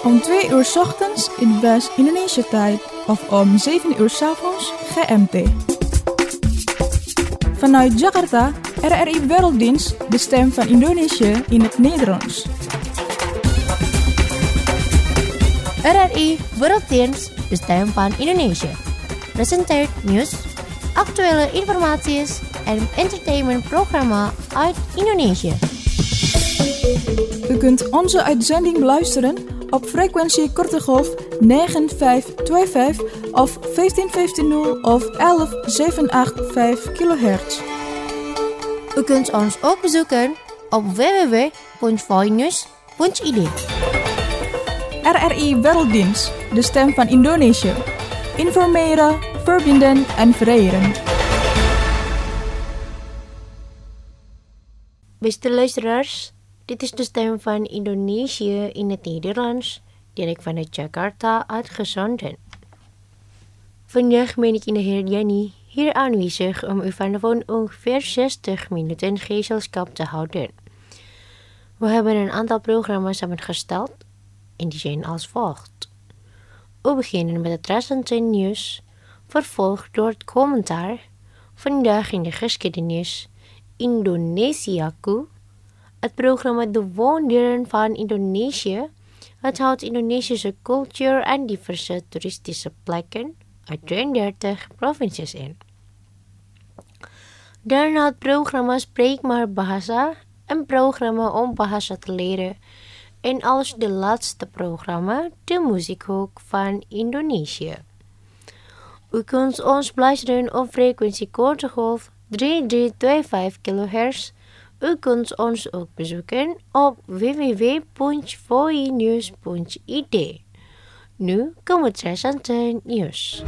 Om 2 uur 's ochtends in West-Indonesia tijd of om 7 uur 's avonds GMT. Vanuit Jakarta, RRI Werelddienst, de stem van Indonesië in het Nederlands. RRI Werelddienst, de stem van Indonesië. Presenteert nieuws, actuele informaties en entertainmentprogramma uit Indonesië. U kunt onze uitzending beluisteren op frequentie korte golf 9525 of 15150 of 11785 kHz. U kunt ons ook bezoeken op www.voinews.id. RRI Werelddienst, de stem van Indonesië. Informeren, verbinden en vereren. Beste luisteraars, dit is de stem van Indonesië in het Nederlands, direct vanuit Jakarta uitgezonden. Vandaag ben ik in de heer Jenny hier aanwezig om u vanavond ongeveer 60 minuten gezelschap te houden. We hebben een aantal programma's samengesteld en die zijn als volgt. We beginnen met het recente nieuws, vervolgd door het commentaar, vandaag in de geschiedenis, Indonesiaku, het programma De Wonderen van Indonesië. Het houdt Indonesische cultuur en diverse toeristische plekken uit 32 provincies in. Daarna het programma Spreek maar Bahasa, een programma om bahasa te leren. En als de laatste programma de muziekhoek van Indonesië. U kunt ons beluisteren op frequentie korte golf 3325 kHz. U kunt ons ook bezoeken op www.voinews.id. Nu komt het recente nieuws.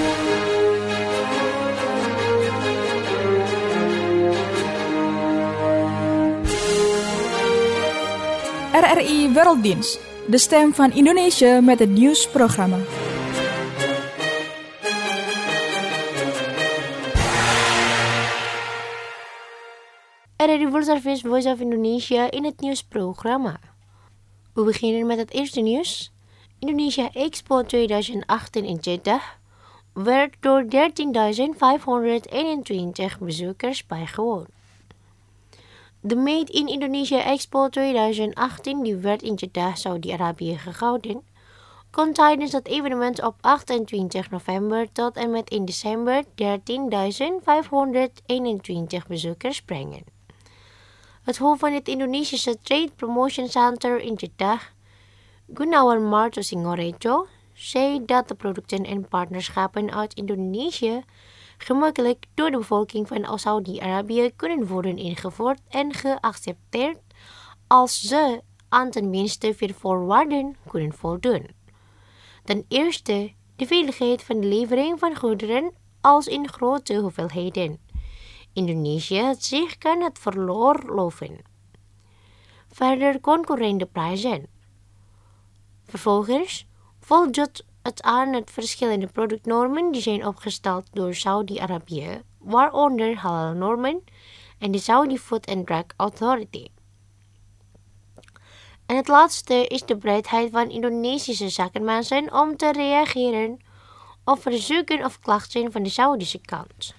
RRI Werelddienst, de stem van Indonesië met het nieuwsprogramma. RRI World Service Voice of Indonesia in het nieuwsprogramma. We beginnen met het eerste nieuws. Indonesia Expo 2018 in Jeddah werd door 13.521 bezoekers bijgewoond. De Made in Indonesia Expo 2018, die werd in Jeddah, Saudi-Arabië gehouden, kon tijdens het evenement op 28 november tot en met in december 13.521 bezoekers brengen. Het hoofd van het Indonesische Trade Promotion Center in Jeddah, Gunawan Marto Singorejo, zei dat de producten en partnerschappen uit Indonesië gemakkelijk door de bevolking van Saudi-Arabië kunnen worden ingevoerd en geaccepteerd als ze aan tenminste 4 voorwaarden kunnen voldoen. Ten eerste de veiligheid van de levering van goederen als in grote hoeveelheden. Indonesië zich kan het veroorloven. Verder concurrerende prijzen. Vervolgens voldoet het aan het verschillende productnormen die zijn opgesteld door Saudi-Arabië, waaronder halal-normen en de Saudi Food and Drug Authority. En het laatste is de bereidheid van Indonesische zakenmensen om te reageren op verzoeken of klachten van de Saudische kant.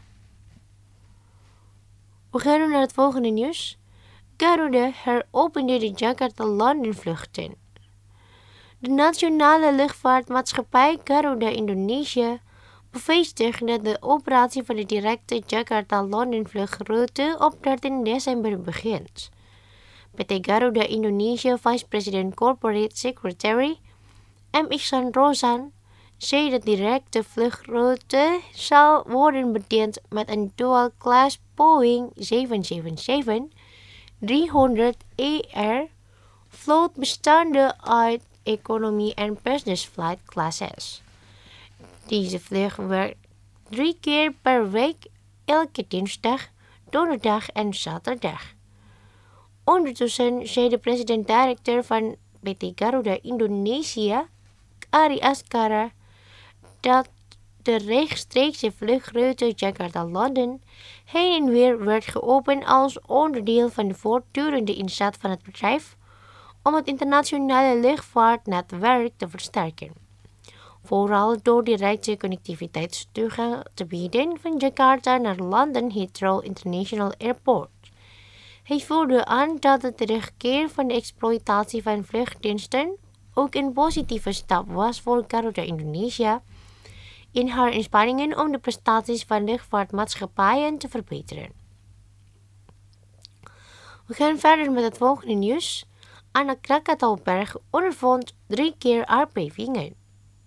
We gaan naar het volgende nieuws. Garuda heropende de Jakarta-London vluchten. De nationale luchtvaartmaatschappij Garuda Indonesia bevestigt dat de operatie van de directe Jakarta-London vluchtroute op 13 december begint. PT Garuda Indonesia Vice President Corporate Secretary M. Ihsan Rozan zei dat de directe vluchtroute zal worden bediend met een dual-class Boeing 777-300ER vloot bestaande uit economy en business flight classes. Deze vlucht werkt 3 keer per week, elke dinsdag, donderdag en zaterdag. Ondertussen zei de president-directeur van PT Garuda Indonesia, Ari Askara, dat de rechtstreekse vluchtroute Jakarta-London heen en weer werd geopend als onderdeel van de voortdurende inzet van het bedrijf om het internationale luchtvaartnetwerk te versterken. Vooral door directe connectiviteitstoegang te bieden van Jakarta naar London Heathrow International Airport. Hij voerde aan dat de terugkeer van de exploitatie van vluchtdiensten ook een positieve stap was voor Garuda Indonesia in haar inspanningen om de prestaties van luchtvaartmaatschappijen te verbeteren. We gaan verder met het volgende nieuws. Anak Krakatauberg ondervond 3 keer aardbevingen.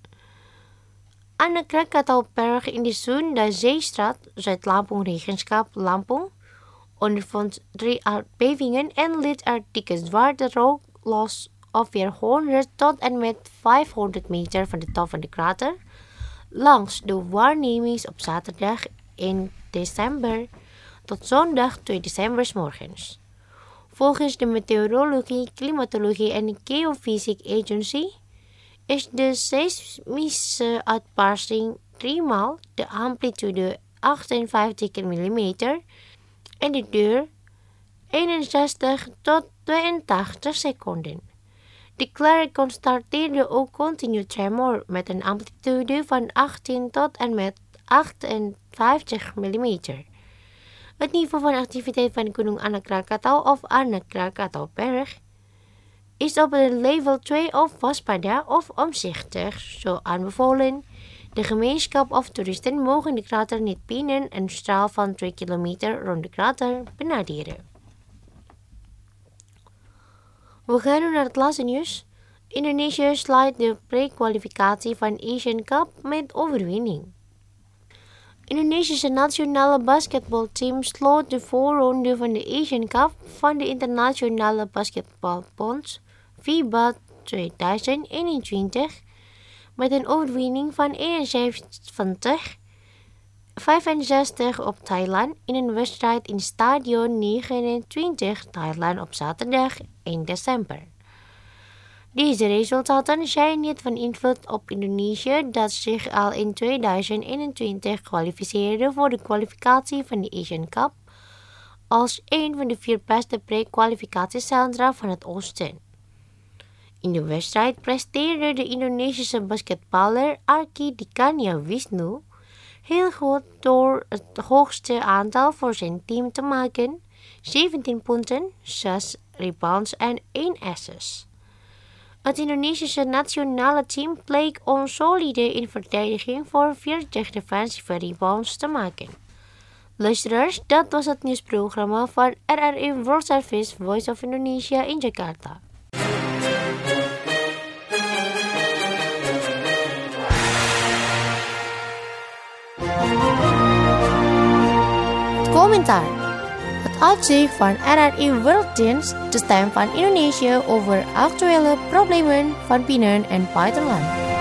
Anak Krakatauberg in de Sunda Zeestraat, Zuid-Lampung Regenschap Lampung, ondervond 3 aardbevingen en liet er dikke zwarte rook los op weer 100 tot en met 500 meter van de top van de krater, langs de waarnemings op zaterdag 1 december tot zondag 2 december 's morgens. Volgens de Meteorologie, Klimatologie en Geophysics Agency is de seismische uitbarsting 3 maal de amplitude 58 mm en de duur 61 tot 82 seconden. De Klerk constateerde ook continu tremor met een amplitude van 18 tot en met 58 mm. Het niveau van activiteit van Gunung Anak Krakatau of Anak Krakatauberg is op een level 2 of waspada of omzichtig, zo aanbevolen. De gemeenschap of toeristen mogen de krater niet binnen een straal van 2 kilometer rond de krater benaderen. We gaan nu naar het laatste nieuws. Indonesië sluit de pre-kwalificatie van Asian Cup met overwinning. Indonesische nationale basketbalteam sloot de voorronde van de Asian Cup van de Internationale Basketbalbond FIBA 2021 met een overwinning van 71-65 op Thailand in een wedstrijd in Stadion 29 Thailand op zaterdag 1 december. Deze resultaten zijn niet van invloed op Indonesië dat zich al in 2021 kwalificeerde voor de kwalificatie van de Asian Cup als een van de 4 beste pre-kwalificatiecentra van het Oosten. In de wedstrijd presteerde de Indonesische basketballer Arki Dikania Wisnu heel goed door het hoogste aantal voor zijn team te maken, 17 punten, 6 rebounds en 1 assist. Het Indonesische nationale team bleek onsolide in verdediging voor 40 defensieve rebounds te maken. Luisteraars, dat was het nieuwsprogramma van RRI World Service Voice of Indonesia in Jakarta. Het commentaar. Het uitzicht van RRI Werelddienst, de stem van Indonesië over actuele problemen van binnen- en buitenland.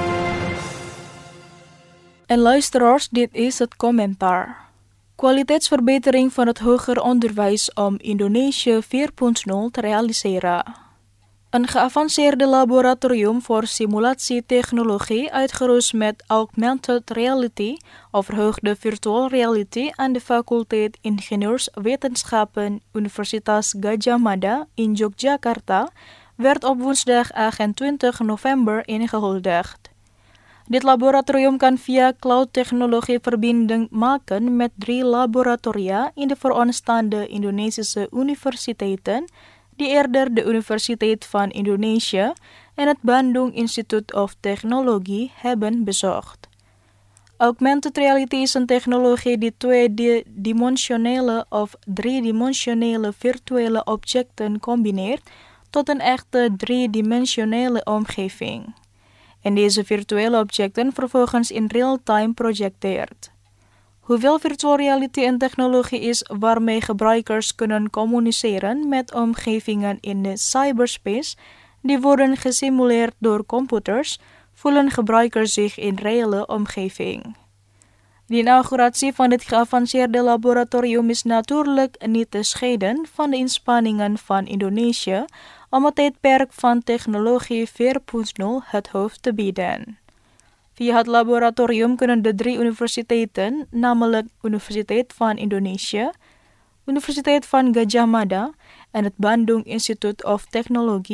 En luisteraars, dit is het commentaar. Kwaliteitsverbetering van het hoger onderwijs om Indonesië 4.0 te realiseren. Een geavanceerde laboratorium voor simulatietechnologie uitgerust met augmented reality of verhoogde virtual reality aan de faculteit Ingenieurswetenschappen Universitas Gadjah Mada in Yogyakarta werd op woensdag 28 november ingehuldigd. Dit laboratorium kan via cloud-technologie verbinding maken met 3 laboratoria in de vooraanstaande Indonesische universiteiten die eerder de Universiteit van Indonesië en het Bandung Institute of Technology hebben bezocht. Augmented reality is een technologie die 2-dimensionele of 3-dimensionele virtuele objecten combineert tot een echte 3-dimensionele omgeving. En deze virtuele objecten vervolgens in real-time projecteert. Hoewel virtual reality een technologie is waarmee gebruikers kunnen communiceren met omgevingen in de cyberspace die worden gesimuleerd door computers, voelen gebruikers zich in reële omgeving. De inauguratie van dit geavanceerde laboratorium is natuurlijk niet te scheiden van de inspanningen van Indonesië om het tijdperk van technologie 4.0 het hoofd te bieden. Via het laboratorium kunnen de 3 universiteiten, namelijk Universiteit van Indonesië, Universiteit van Gadjah Mada en het Bandung Institute of Technology,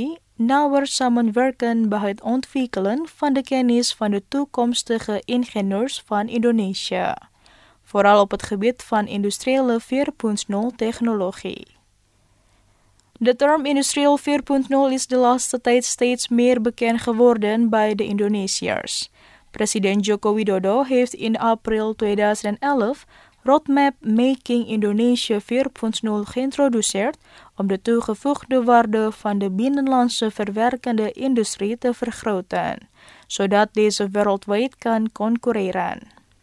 nauwer samenwerken bij het ontwikkelen van de kennis van de toekomstige ingenieurs van Indonesië, vooral op het gebied van industriële 4.0 technologie. De term industrieel 4.0 is de laatste tijd steeds meer bekend geworden bij de Indonesiërs. President Joko Widodo heeft in april 2011 Roadmap Making Indonesia 4.0 geïntroduceerd om de toegevoegde waarde van de binnenlandse verwerkende industrie te vergroten, zodat deze wereldwijd kan concurreren.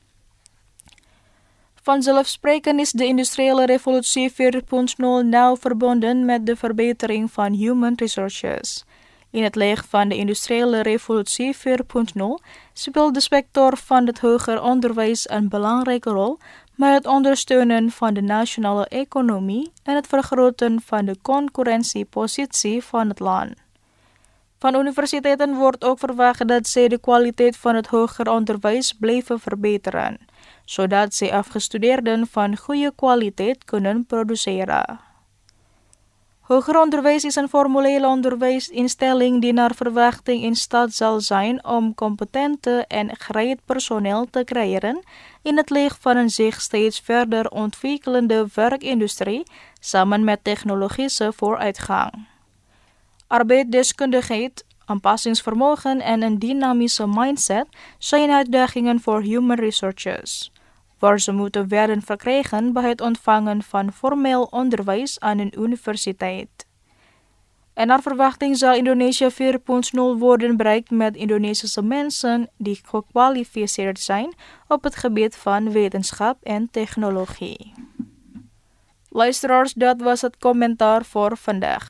Vanzelfsprekend is de industriële revolutie 4.0 nauw verbonden met de verbetering van human resources. In het licht van de industriële revolutie 4.0 speelt de sector van het hoger onderwijs een belangrijke rol bij het ondersteunen van de nationale economie en het vergroten van de concurrentiepositie van het land. Van universiteiten wordt ook verwacht dat zij de kwaliteit van het hoger onderwijs blijven verbeteren, zodat zij afgestudeerden van goede kwaliteit kunnen produceren. Hoger onderwijs is een formele onderwijsinstelling die naar verwachting in staat zal zijn om competente en gereed personeel te creëren in het licht van een zich steeds verder ontwikkelende werkindustrie samen met technologische vooruitgang. Arbeidsdeskundigheid, aanpassingsvermogen en een dynamische mindset zijn uitdagingen voor human resources, waar ze moeten werden verkregen bij het ontvangen van formeel onderwijs aan een universiteit. En naar verwachting zal Indonesië 4.0 worden bereikt met Indonesische mensen die gekwalificeerd zijn op het gebied van wetenschap en technologie. Luisteraars, dat was het commentaar voor vandaag.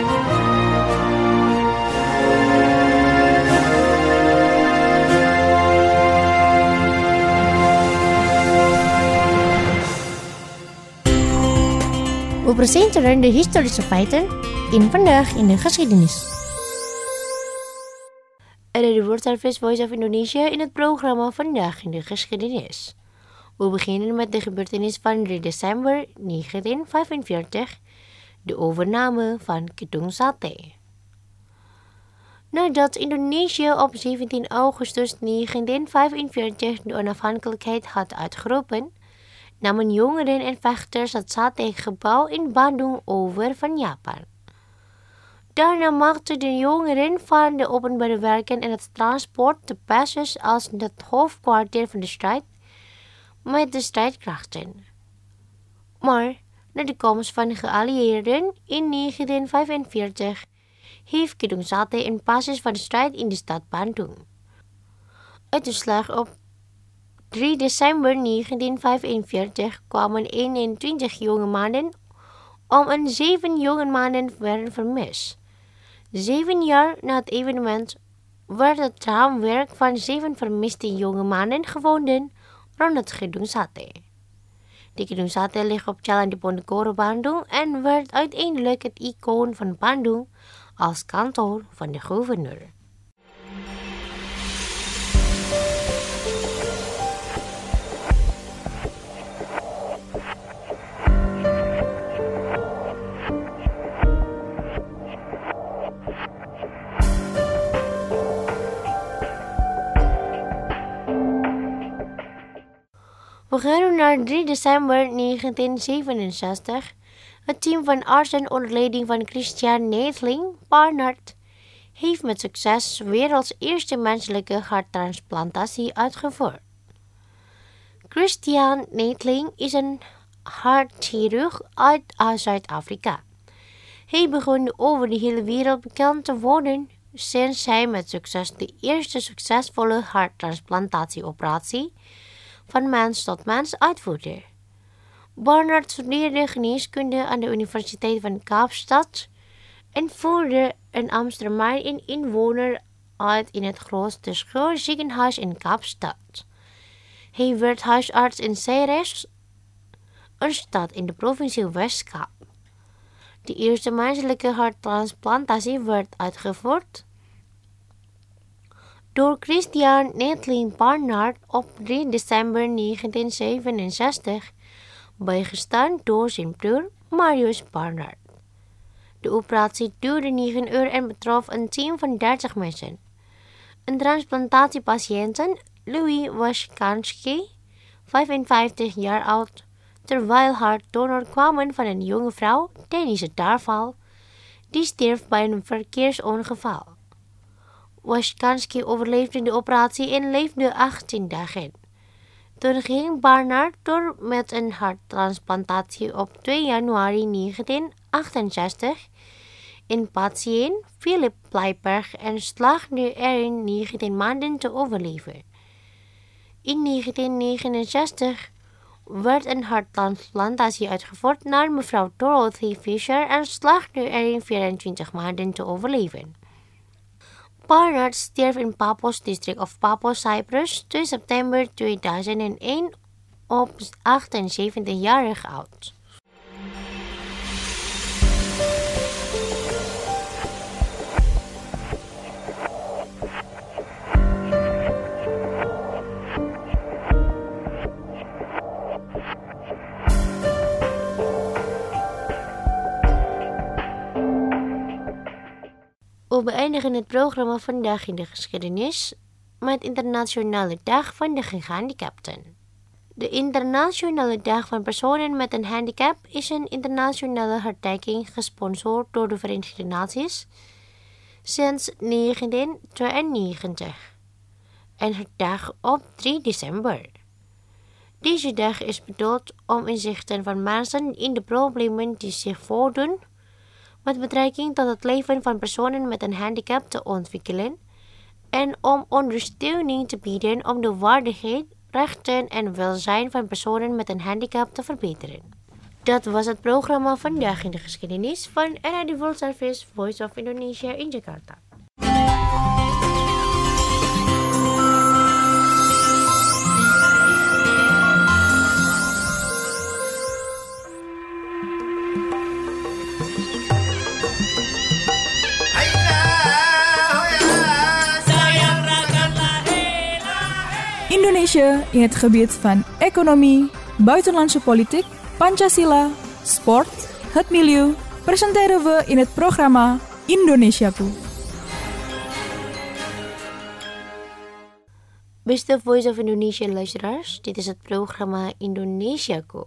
We presenteren de historische feiten in Vandaag in de Geschiedenis. Er is de World Service Voice of Indonesia in het programma Vandaag in de Geschiedenis. We beginnen met de gebeurtenis van 3 december 1945, de overname van Gedung Sate. Nadat Indonesië op 17 augustus 1945 de onafhankelijkheid had uitgeroepen, namen jongeren en vechters het Sate-gebouw in Bandung over van Japan. Daarna maakten de jongeren van de openbare werken en het transport de basis als het hoofdkwartier van de strijd met de strijdkrachten. Maar na de komst van de geallieerden in 1945 heeft Gedung Sate een basis van de strijd in de stad Bandung. Uit de slag op 3 december 1945 kwamen 21 jonge mannen om en 7 jonge mannen werden vermist. 7 jaar na het evenement werd het raamwerk van 7 vermiste jonge mannen gevonden rond het Gedung Sate. De Gedung Sate ligt op Jalan Diponegoro, Bandung en werd uiteindelijk het icoon van Bandung als kantoor van de gouverneur. We gaan naar 3 december 1967. Het team van artsen onder leiding van Christian Neethling Barnard heeft met succes werelds eerste menselijke harttransplantatie uitgevoerd. Christian Neethling is een hartchirurg uit Zuid-Afrika. Hij begon over de hele wereld bekend te worden sinds hij met succes de eerste succesvolle harttransplantatieoperatie van mens tot mens uitvoerde. Barnard studeerde geneeskunde aan de Universiteit van Kaapstad en voerde in Amsterdam een inwoner uit in het grootste schoorziekenhuis in Kaapstad. Hij werd huisarts in Ceres, een stad in de provincie West-Kaap. De eerste menselijke harttransplantatie werd uitgevoerd door Christian Neethling Barnard op 3 december 1967, bijgestaan door zijn broer Marius Barnard. De De operatie duurde 9 uur en betrof een team van 30 mensen. Een transplantatiepatiënt, Louis Washkansky, 55 jaar oud, terwijl hartdonor kwamen van een jonge vrouw tijdens het daarval, die stierf bij een verkeersongeval. Washkansky overleefde de operatie en leefde 18 dagen. Toen ging Barnard door met een harttransplantatie op 2 januari 1968 in patiënt Philip Bleiberg en slaagde erin 19 maanden te overleven. In 1969 werd een harttransplantatie uitgevoerd naar mevrouw Dorothy Fisher en slaagde erin 24 maanden te overleven. Barnard stierf in Paphos district of Paphos, Cyprus, 2 september 2001 op 78-jarig oud. We beëindigen het programma vandaag in de geschiedenis met Internationale Dag van de Gehandicapten. De Internationale Dag van Personen met een Handicap is een internationale herdenking gesponsord door de Verenigde Naties sinds 1992 en herdacht op 3 december. Deze dag is bedoeld om inzichten van mensen in de problemen die zich voordoen met betrekking tot het leven van personen met een handicap te ontwikkelen en om ondersteuning te bieden om de waardigheid, rechten en welzijn van personen met een handicap te verbeteren. Dat was het programma vandaag in de geschiedenis van Radio World Service Voice of Indonesia in Jakarta. Indonesia in het gebied van economie, buitenlandse politiek, Pancasila, sport, het milieu, presenteren we in het programma Indonesiaku. Beste Voice of Indonesia luisteraars, dit is het programma Indonesiaku.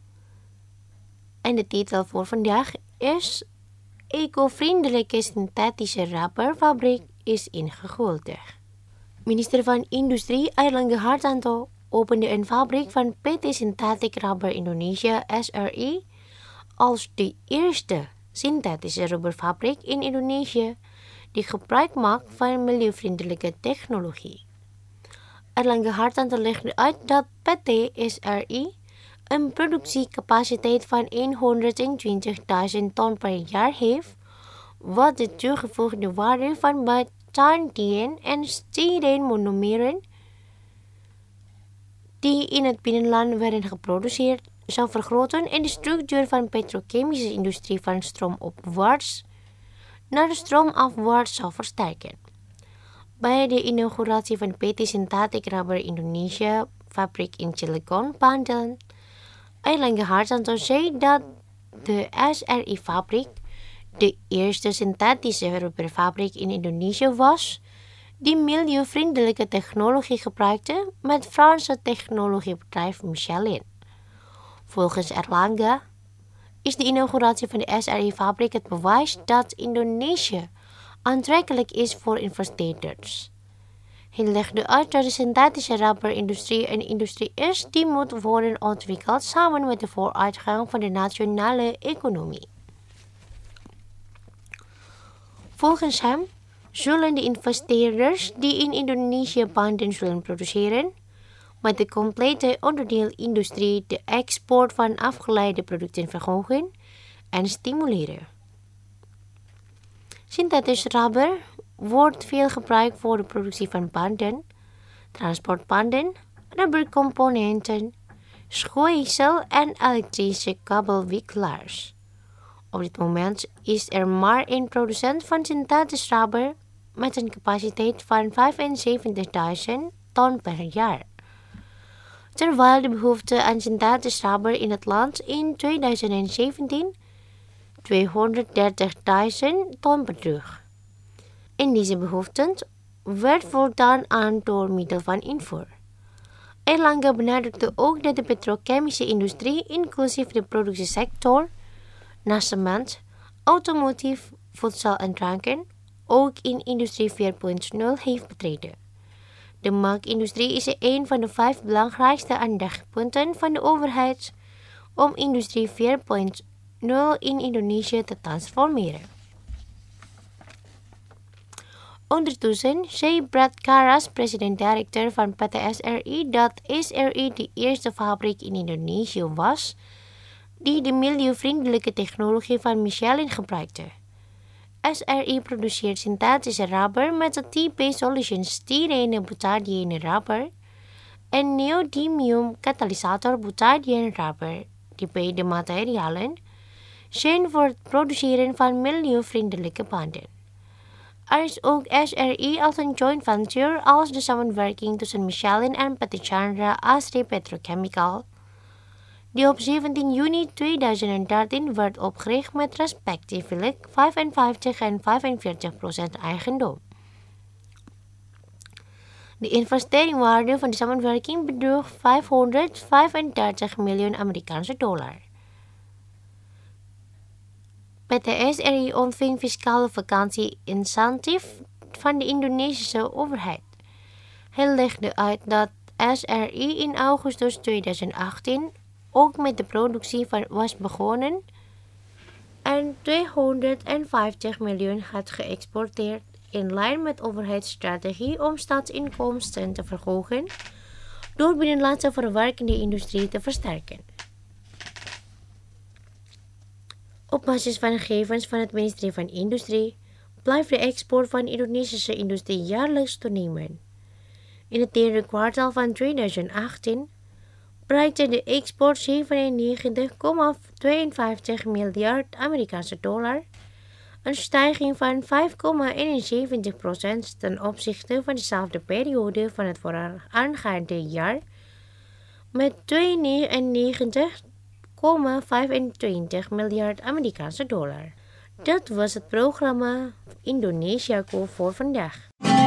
En de titel voor vandaag is Eco-vriendelijke synthetische rubberfabriek is ingeguldigd. Minister van Industrie Airlangga Hartanto opende een fabriek van PT Synthetic Rubber Indonesia SRI als de eerste synthetische rubberfabriek in Indonesië die gebruik maakt van milieuvriendelijke technologie. Airlangga Hartanto legde uit dat PT SRI een productiecapaciteit van 120.000 ton per jaar heeft, wat de toegevoegde waarde van betaandien en styreenmonomeren die in het binnenland werden geproduceerd zou vergroten en de structuur van de petrochemische industrie van stroomopwaarts naar stroomafwaarts zou versterken. Bij de inauguratie van PT Synthetic Rubber Indonesia fabriek in Cilegon, Banten, Airlangga Hartanto zei dat de SRI-fabriek de eerste synthetische rubberfabriek in Indonesië was die milieuvriendelijke technologie gebruikte met Franse technologiebedrijf Michelin. Volgens Airlangga is de inauguratie van de SRI-fabriek het bewijs dat Indonesië aantrekkelijk is voor investeerders. Hij legde uit dat de synthetische rubberindustrie een industrie is die moet worden ontwikkeld samen met de vooruitgang van de nationale economie. Volgens hem zullen de investeerders die in Indonesië banden zullen produceren, met de complete onderdeelindustrie de export van afgeleide producten verhogen en stimuleren. Synthetisch rubber wordt veel gebruikt voor de productie van banden, transportbanden, rubbercomponenten, schoeisel en elektrische kabelwikkelaars. Op dit moment is er maar één producent van synthetisch rubber met een capaciteit van 75.000 ton per jaar. Terwijl de behoefte aan synthetisch rubber in het land in 2017 230.000 ton bedroeg. En deze behoefte werd voldaan aan door middel van invoer. Erlanger benadrukte ook dat de petrochemische industrie, inclusief de productiesector, na cement, automotief, voedsel en dranken, ook in Industrie 4.0 heeft betreden. De melkindustrie is een van de 5 belangrijkste aandachtspunten van de overheid om Industrie 4.0 in Indonesië te transformeren. Ondertussen zei Brad Karas, president-directeur van PT SRI, dat SRI de eerste fabriek in Indonesië was die de milieuvriendelijke technologie van Michelin gebruikte. SRI produceert synthetische rubber met het type solution styrene butadiene rubber en neodymium katalysator butadiene rubber. Die beide materialen zijn voor het produceren van milieuvriendelijke banden. Er is ook SRI als een joint venture als de samenwerking tussen Michelin en PT Chandra Asri Petrochemical, die op 17 juni 2013 werd opgericht met respectievelijk 55% en 45% eigendom. De investeringwaarde van de samenwerking bedroeg $535 miljoen. PT SRI ontving fiscale vakantie-incentive van de Indonesische overheid. Hij legde uit dat SRI in augustus 2018 ook met de productie was begonnen en 250 miljoen had geëxporteerd in lijn met overheidsstrategie om staatsinkomsten te verhogen door binnenlandse verwerkende industrie te versterken. Op basis van gegevens van het ministerie van Industrie blijft de export van Indonesische industrie jaarlijks toenemen. In het derde kwartaal van 2018 bereikte de export $97,52 miljard, een stijging van 5,71% ten opzichte van dezelfde periode van het vooraangaande jaar, met $92,25 miljard. Dat was het programma Indonesiaco voor vandaag.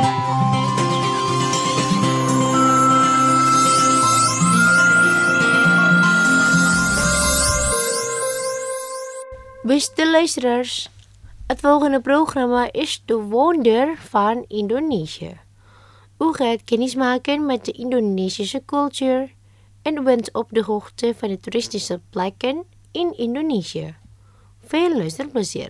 Beste luisteraars, het volgende programma is De Wonder van Indonesië. U gaat kennis maken met de Indonesische cultuur en u bent op de hoogte van de toeristische plekken in Indonesië. Veel luisterplezier.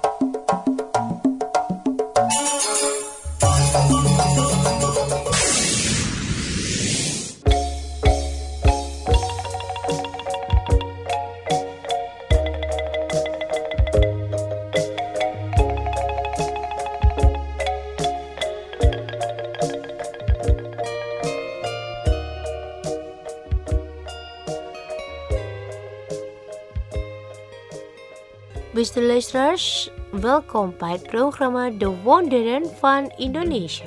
Beste luisteraars, welkom bij het programma De Wonderen van Indonesië.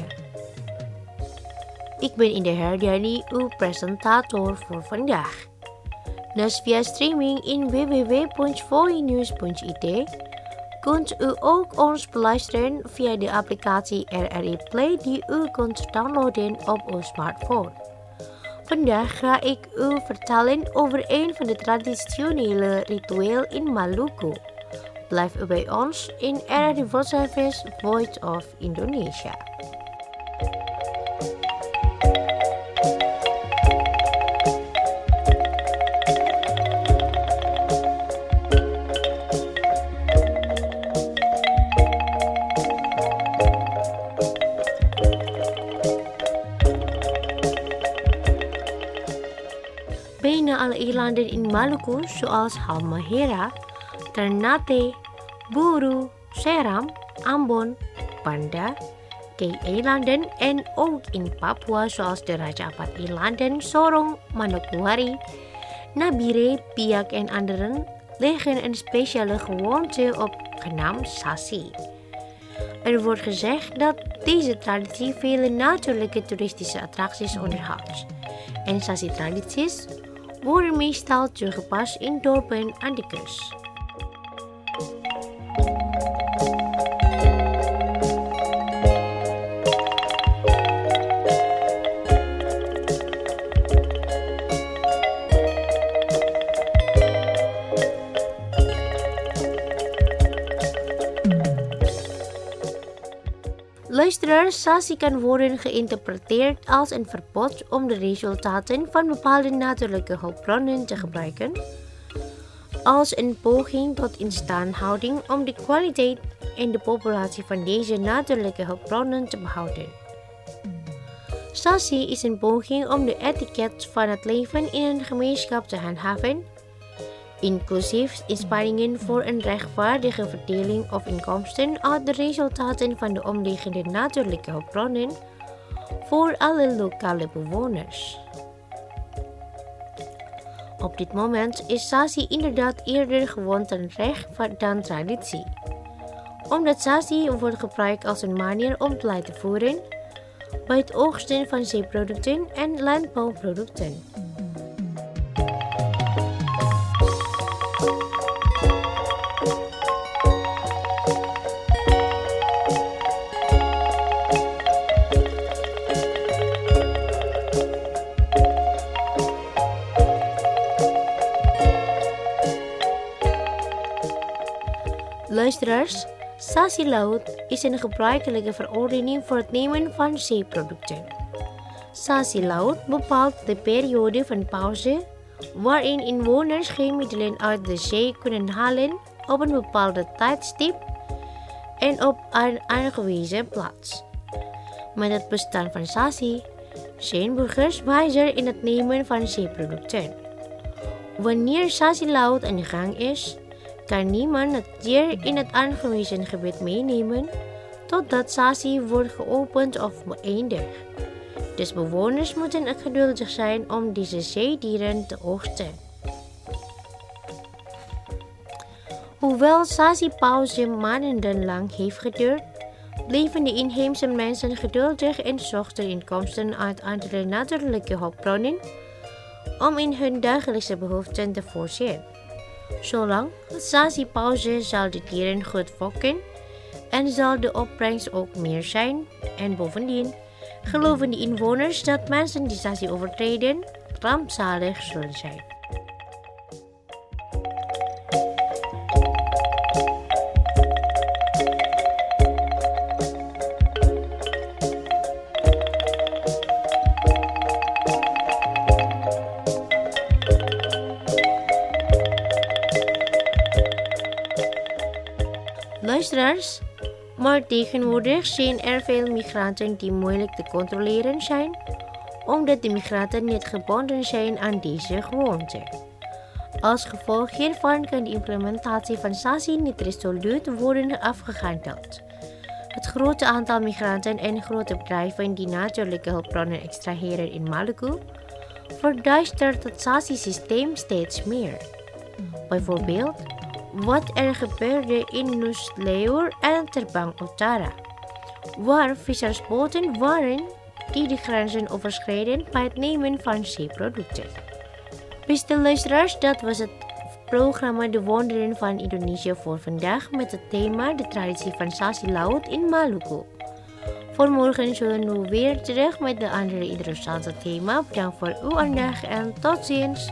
Ik ben Indah Herdiani, uw presentator voor vandaag. Naast via streaming in www.voinews.it kunt u ook ons beluisteren via de applicatie RRI Play die u kunt downloaden op uw smartphone. Vandaag ga ik u vertellen over een van de traditionele rituelen in Maluku. Blijf u bij ons in RRI World Service Voice of Indonesia. Bijna alle eilanden in Maluku, zoals Halmahera, Ternate, Buru, Seram, Ambon, Banda, Kei-eilanden en ook in Papua zoals de Raja Ampat-eilanden, Sorong, Manokwari, Nabire, Biak en anderen leggen een speciale gewoonte op genaamd Sasi. Er wordt gezegd dat deze traditie vele natuurlijke toeristische attracties onderhoudt. En Sasi-tradities worden meestal toegepast in dorpen aan de kust. Luisteraars, sasie kan worden geïnterpreteerd als een verbod om de resultaten van bepaalde natuurlijke hulpbronnen te gebruiken, als een poging tot instandhouding om de kwaliteit en de populatie van deze natuurlijke hulpbronnen te behouden. Sasie is een poging om de etiket van het leven in een gemeenschap te handhaven, inclusief inspanningen voor een rechtvaardige verdeling of inkomsten uit de resultaten van de omliggende natuurlijke hulpbronnen voor alle lokale bewoners. Op dit moment is sasie inderdaad eerder gewoon een recht dan traditie, omdat sasie wordt gebruikt als een manier om beleid te voeren bij het oogsten van zeeproducten en landbouwproducten. Luisteraars, sasie-laut is een gebruikelijke verordening voor het nemen van zeeproducten. Sasie-laut bepaalt de periode van pauze waarin inwoners geen middelen uit de zee kunnen halen op een bepaalde tijdstip en op een aangewezen plaats. Met het bestaan van sasie zijn burgers wijzer in het nemen van zeeproducten. Wanneer sasie-laut aan de gang is, kan niemand het dier in het aangewezen gebied meenemen totdat sasie wordt geopend of beëindigd. Dus bewoners moeten geduldig zijn om deze zeedieren te oogsten. Hoewel sasiepauze maandenlang heeft geduurd, bleven de inheemse mensen geduldig en zochten inkomsten uit andere natuurlijke hulpbronnen om in hun dagelijkse behoeften te voorzien. Zolang sasiepauze zal de dieren goed fokken en zal de opbrengst ook meer zijn. En bovendien geloven de inwoners dat mensen die sasie overtreden rampzalig zullen zijn. Luisteraars, maar tegenwoordig zijn er veel migranten die moeilijk te controleren zijn, omdat de migranten niet gebonden zijn aan deze gewoonte. Als gevolg hiervan kan de implementatie van sasie niet resoluut worden afgehandeld. Het grote aantal migranten en grote bedrijven die natuurlijke hulpbronnen extraheren in Maluku verduistert het sasie-systeem steeds meer. Bijvoorbeeld wat er gebeurde in Nusleur en Terbang Utara, waar vissersboten waren die de grenzen overschreden bij het nemen van zeeproducten. Beste luisteraars, dat was het programma De Wonderen van Indonesië voor vandaag met het thema de traditie van sasie-laut in Maluku. Voor morgen zullen we weer terug met de andere interessante thema. Bedankt voor uw aandacht en tot ziens.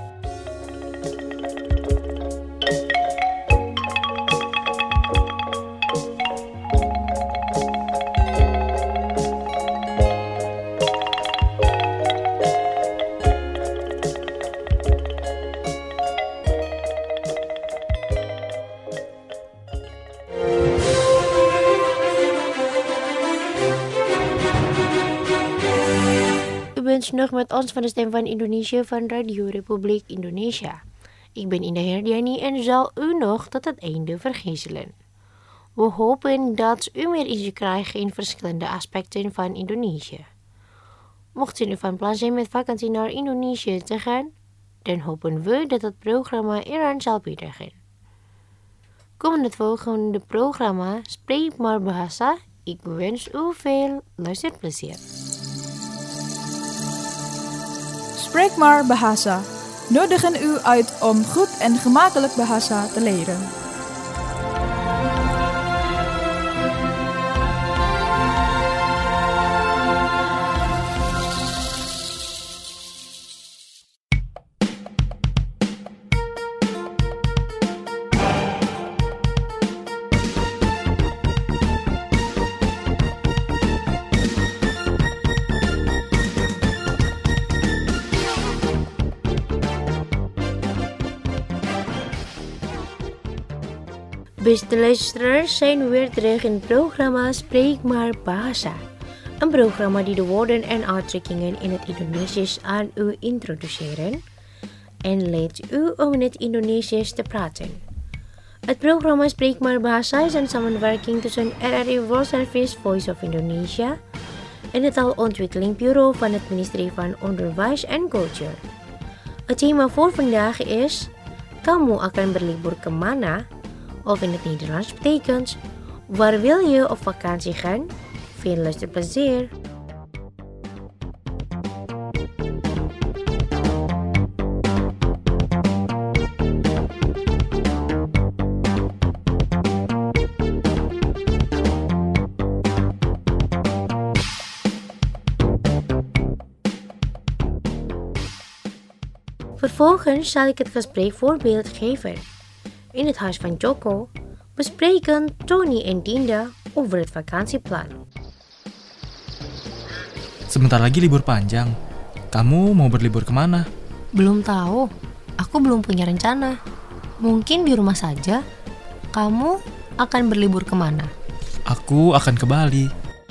Nog met ons van de Stem van Indonesië van Radio Republiek Indonesia. Ik ben Indah Herdiani en zal u nog tot het einde vergezelen. We hopen dat u meer inzicht krijgt in verschillende aspecten van Indonesië. Mocht u van plan zijn met vakantie naar Indonesië te gaan, dan hopen we dat het programma eraan zal bijdragen. Komend het volgende programma Spreek maar Bahasa. Ik wens u veel luisterplezier. Spreek maar Bahasa. Nodigen u uit om goed en gemakkelijk bahasa te leren. Beste luisteraars, zijn we weer terug in het programma Spreek maar Bahasa. Een programma die de woorden en uitdrukkingen in het Indonesisch aan u introduceren en leidt u om in het Indonesisch te praten. Het programma Spreek maar Bahasa is een samenwerking tussen RRI World Service Voice of Indonesia en het Taalontwikkeling Bureau van het Ministerie van Onderwijs en Culture. Het thema voor vandaag is Kamu akan berlibur kemana? Of in het Nederlands betekent waar wil je op vakantie gaan? Veel luisterplezier! Vervolgens zal ik het gesprekvoorbeeld geven. In het huis van Joko bespreken Tony en Dinda over het vakantieplan. Sebentar lagi libur panjang. Kamu mau berlibur kemana? Belum tahu. Aku belum punya rencana. Mungkin di rumah saja. Kamu akan berlibur kemana? Aku akan ke Bali.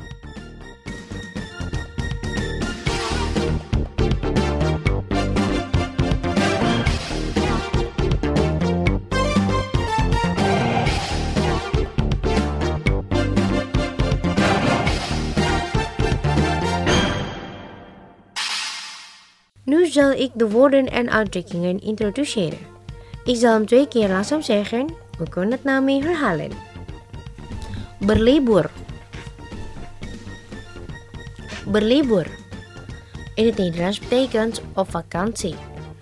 Nu zal ik de woorden en uitdrukkingen introduceren. Ik zal hem 2 keer langzaam zeggen. We kunnen het na me herhalen. Berlibur. Berlibur. In het Nederlands betekent op vakantie.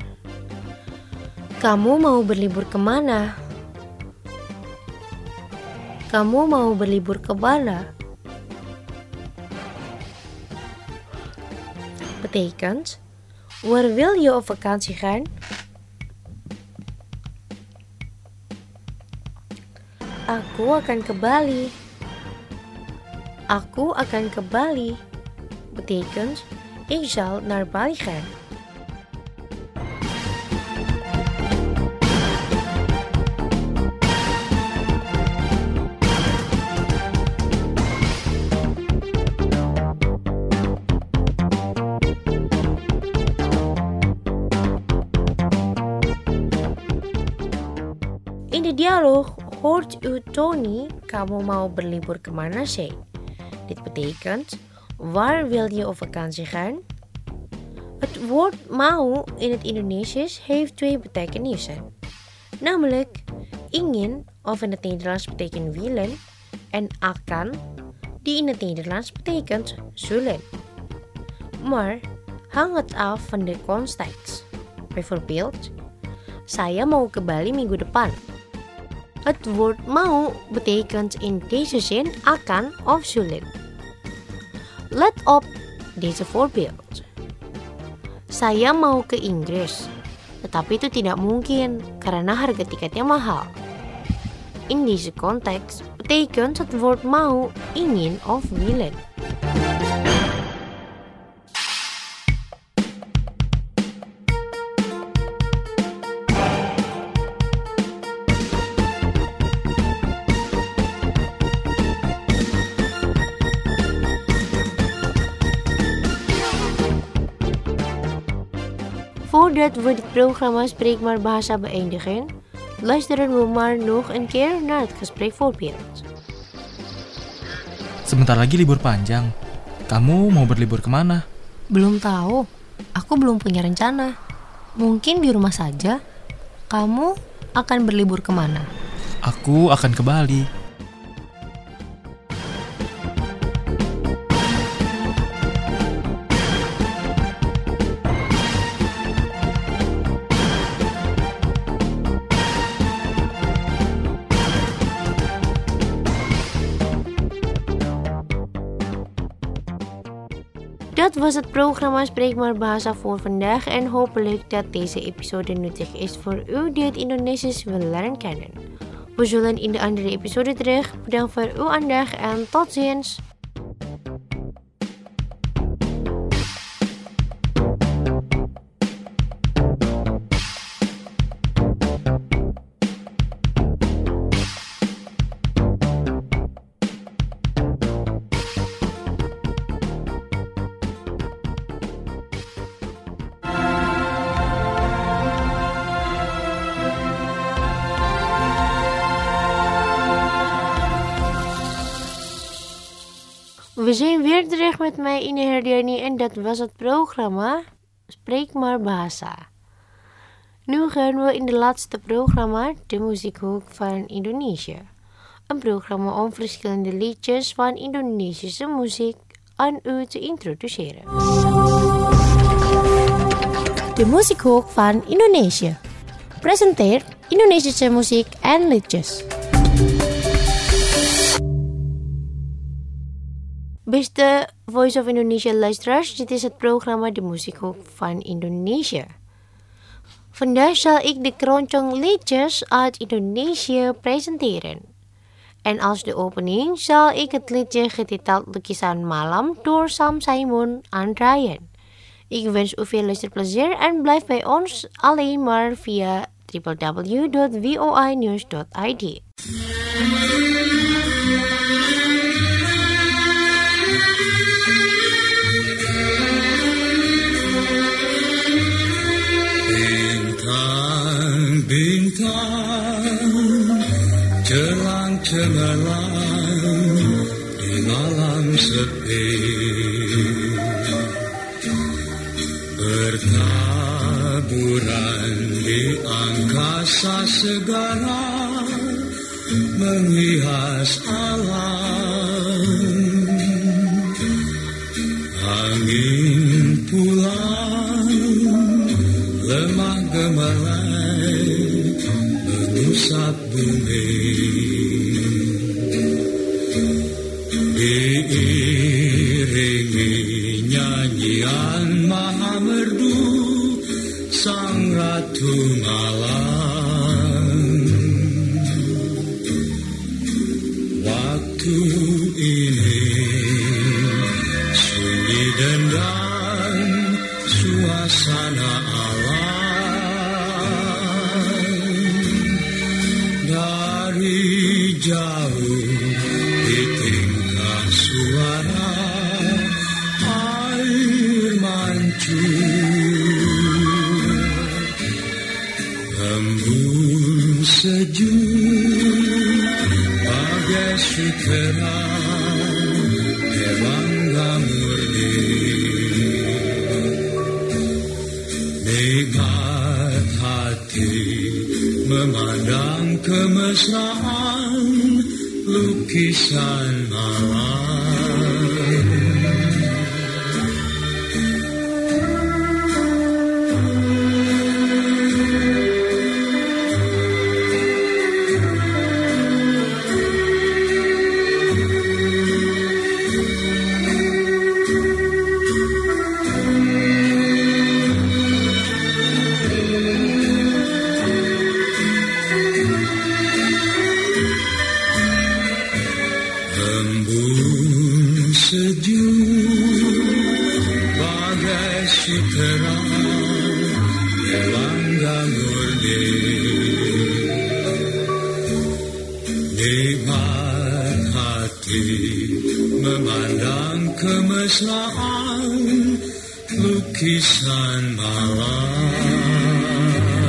Kamu mau berlibur kemana? Kamu mau berlibur ke mana? Betekent waar wil je op vakantie gaan? Aku akan ke Bali. Aku akan ke Bali. Betekent ik zal naar Bali gaan. In de dialoog hoort u Tony, kamu mau berlibur kemana say? Dit betekent, waar wil je op vakantie gaan? Het woord mau in het Indonesisch heeft 2 betekenissen. Namelijk, ingin of in het Nederlands betekent willen en akan, die in het Nederlands betekent zullen. Maar hangt het af van de context. Bijvoorbeeld, saya mau ke Bali minggu depan. Het woord mau betekent in deze zin akan of zullen. Let op deze voorbeeld. Saya mau ke Inggris, tetapi itu tidak mungkin karena harga tiketnya mahal. In deze konteks betekent het woord mau ingin of willen. Voordat we dit programma Spreek maar Bahasa beëindigen, luisteren we maar nog een keer naar het gesprekvoorbeeld. Sebentar lagi libur panjang. Kamu mau berlibur kemana? Belum tahu. Aku belum punya rencana. Mungkin di rumah saja. Kamu akan berlibur kemana? Aku akan ke Bali. Dat was het programma Spreek maar Bahasa voor vandaag en hopelijk dat deze episode nuttig is voor u die het Indonesisch wil leren kennen. We zullen in de andere episode terug. Bedankt voor uw aandacht en tot ziens! We zijn weer terug met mij, Ine Herdiani, en dat was het programma Spreek maar Bahasa. Nu gaan we in de laatste programma, de muziekhoek van Indonesië. Een programma om verschillende liedjes van Indonesische muziek aan u te introduceren. De muziekhoek van Indonesië presenteert Indonesische muziek en liedjes. Beste Voice of Indonesia luisteraars, dit is het programma De Muziekhoek van Indonesië. Vandaag zal ik de keroncong liedjes uit Indonesië presenteren. En als de opening zal ik het liedje getiteld Lukisan Malam door Sam Saimun aandraaien. Ik wens u veel luisterplezier en blijf bij ons alleen maar via www.voinews.id. Bintang celang cemerlang di malam sepi, bertaburan di angkasa segala, menghias alam. Angin pulang lemah gemerlap mengusap bumi, diiringi nyanyian maha merdu sang ratu malam. Waktu ini sunyi dan suasana alam. Dari jauh di tingkah suara air mancur, embun sejuk bagai sutera bangga murni. Nikmat hati memandang kemesraan lukisan malam. Nikmat hati memandang kemesraan lukisan malam.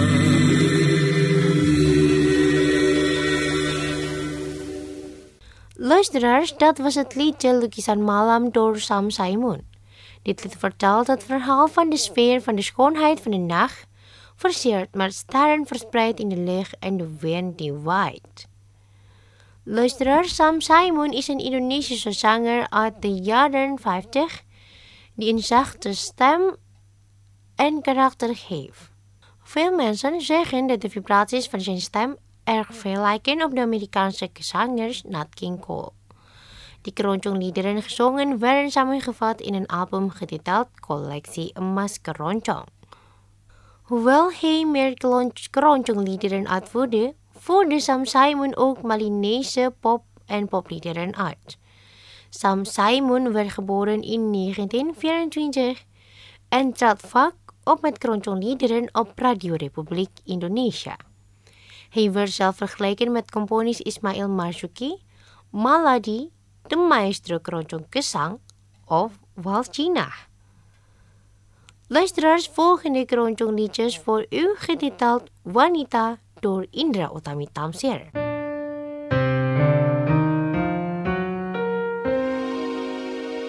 Luisteraars, dat was het liedje Lukisan Malam door Sam Saimun. Dit lied vertelt het verhaal van de sfeer van de schoonheid van de nacht, versierd met sterren verspreid in de lucht en de wind die waait. Luisteraar, Sam Saimun is een Indonesische zanger uit de jaren 50 die een zachte stem en karakter heeft. Veel mensen zeggen dat de vibraties van zijn stem erg veel lijken op de Amerikaanse zangers Nat King Cole. Die keroncong-liederen gezongen werden samengevat in een album getiteld Collectie Emas Keroncong. Hoewel hij meer keroncong-liederen uitvoerde, voerde Sam Saimun ook Malinese pop en popliederen uit. Sam Saimun werd geboren in 1924 en trad vaak op met keroncong-liederen op Radio Republiek Indonesia. Hij werd zelf vergeleken met componist Ismail Marzuki, Maladi, de maestro keroncong Gesang of Walcina. Luisteraars, volgende keroncong-liedjes voor u getiteld Wanita door Indra Utami Tamsir.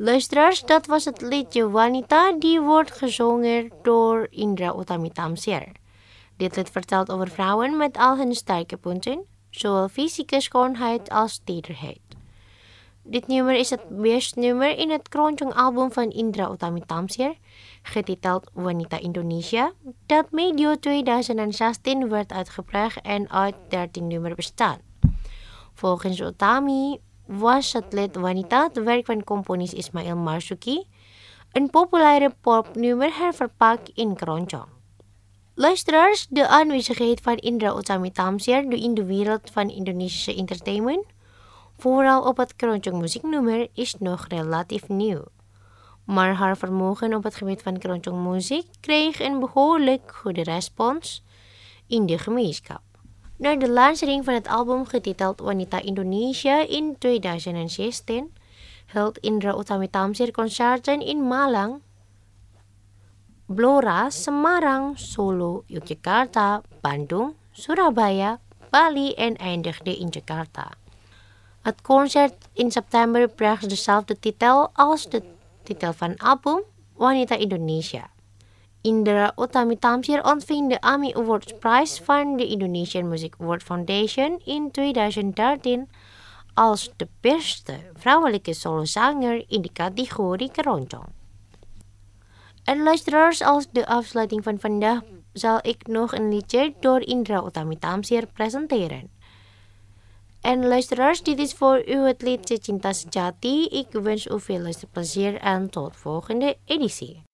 Luisteraars, dat was het liedje Wanita. Die wordt gezongen door Indra Utami Tamsir. Dit lied vertelt over vrouwen met al hun sterke punten, zowel fysieke schoonheid als tederheid. Dit nummer is het beste nummer in het Keroncong album van Indra Utami Tamsir, getiteld Wanita Indonesia, dat medio 2016 werd uitgebracht en uit 13 nummers bestaat. Volgens Utami was het lied Wanita het werk van componis Ismail Marzuki, een populaire popnummer herverpakt in keroncong. Luisteraars, de aanwezigheid van Indra Utami Tamsir in de wereld van Indonesische entertainment, vooral op het keroncong muzieknummer, is nog relatief nieuw. Maar haar vermogen op het gebied van keroncong muziek kreeg een behoorlijk goede respons in de gemeenschap. Na de lancering van het album getiteld Wanita Indonesia in 2016 hield Indra Utami Tamsir concerten in Malang, Blora, Semarang, Solo, Yogyakarta, Bandung, Surabaya, Bali en eindigde in Jakarta. Het concert in september bracht dezelfde titel als de titel van het album, Wanita Indonesia. Indra Utami Tamsir ontving de AMI Awards Prize van de Indonesian Music Award Foundation in 2013 als de beste vrouwelijke solozanger in de categorie keroncong. En luisteraars, als de afsluiting van vandaag zal ik nog een liedje door Indra Utami Tamsir presenteren. En luisteraars, dit is voor u het liedje Cinta Sejati. Ik wens u veel luisterplezier en tot volgende editie.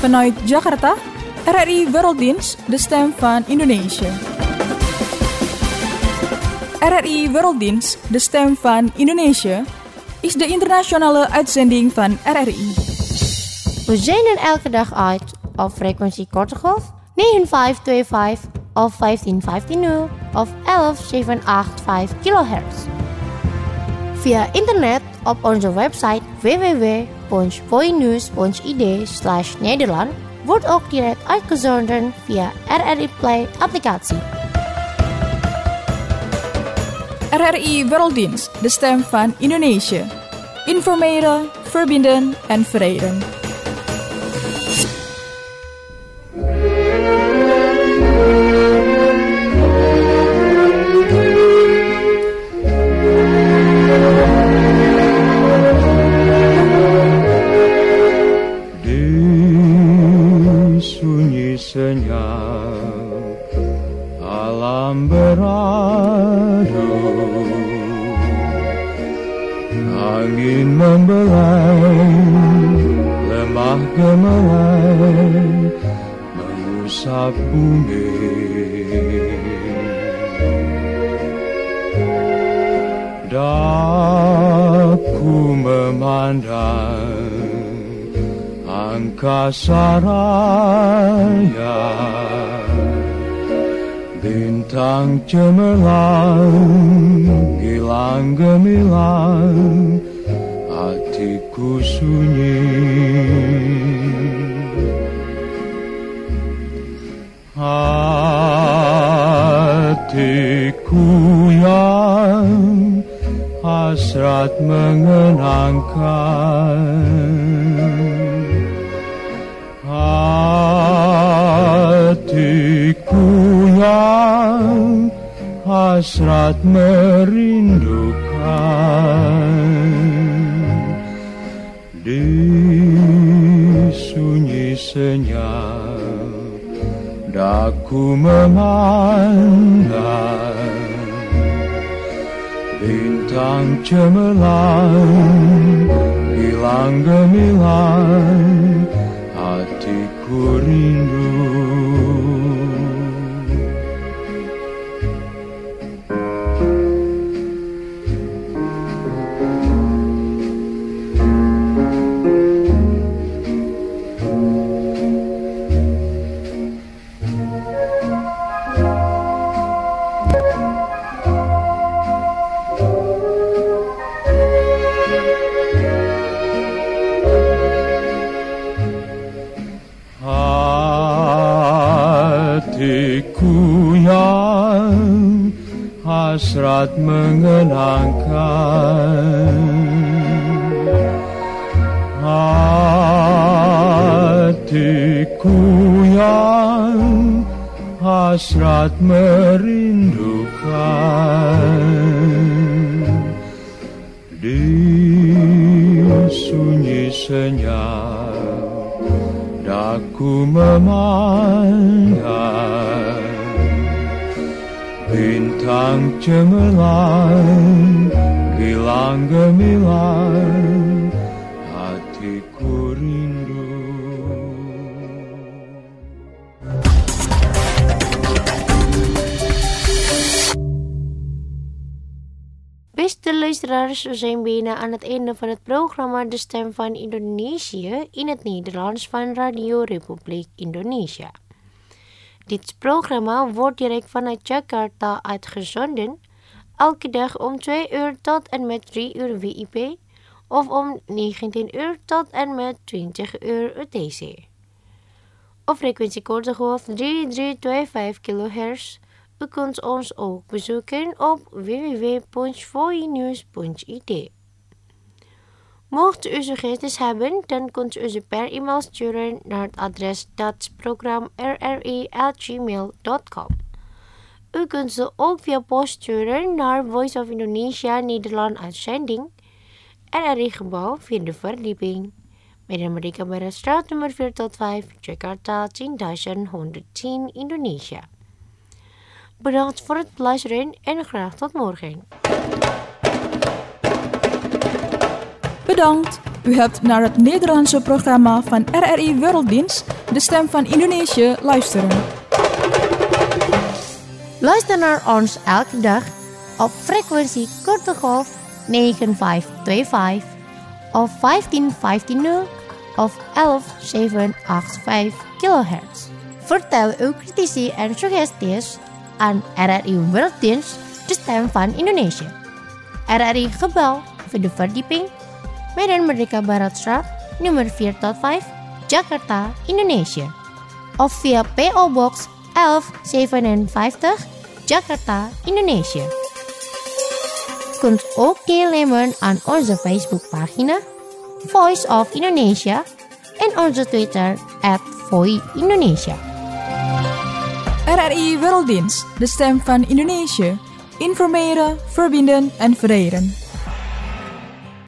Vanuit Jakarta, RRI Werelddienst, de stem van Indonesië. RRI Werelddienst, de stem van Indonesië, is de internationale uitzending van RRI. We zenden elke dag uit op frequentie korte golf 9525 of 15150 of 11785 kHz. Via internet op onze website www.voinews.id/Nederland wordt ook direct uitgezonden via RRI Play applicatie. RRI Werelddienst, de stem van Indonesië. Informeren, verbinden en verenigen. Senyap alam beradu, angin membelai, lemah gemelai, mengusap bumi. Daku memandang angkasa raya, bintang cemerlang, gilang gemilang, hatiku sunyi. Hatiku yang hasrat mengenangkan, hatiku yang hasrat merindukan, di sunyi senyap daku memandang bintang cemerlang, gilang gemilang, hatiku rindu. Hatiku yang hasrat mengenangkan, hatiku yang hasrat merindukan, di sunyi senyap daku memandang bintang cemerlang, gilang gemilang, hatiku rindu. Beste luisteraars, we zijn bijna aan het einde van het programma De Stem van Indonesië in het Nederlands van Radio Republiek Indonesia. Dit programma wordt direct vanuit Jakarta uitgezonden, elke dag om 2 uur tot en met 3 uur WIP of om 19 uur tot en met 20 uur UTC. Op frequentie korte golf 3325 kHz. U kunt ons ook bezoeken op www.voinews.id. Mocht u suggesties hebben, dan kunt u ze per e-mail sturen naar het adres datsprogram@rri@gmail.com. U kunt ze ook via post sturen naar Voice of Indonesia Nederland uitzending, RRI Gebouw, 4e verdieping, Medan Merdeka Barat straat nummer 4-5, Jakarta 10110, Indonesia. Bedankt voor het luisteren en graag tot morgen. Bedankt U hebt naar het Nederlandse programma van RRI Werelddienst, de stem van Indonesië, luisteren. Luister naar ons elke dag op frequentie korte golf 9525 of 15150 of 11785 kHz. Vertel uw critici en suggesties aan RRI Werelddienst, de stem van Indonesië. RRI Gebel voor de verdieping, Medan Merdeka Baratstraat, nummer 4-5, Jakarta, Indonesië. Of via PO Box 1157, Jakarta, Indonesië. Kunt ook deelnemen aan onze Facebookpagina Voice of Indonesia en onze Twitter @VoiIndonesia. RRI Werelddienst, de stem van Indonesië. Informeren, verbinden en verenigen.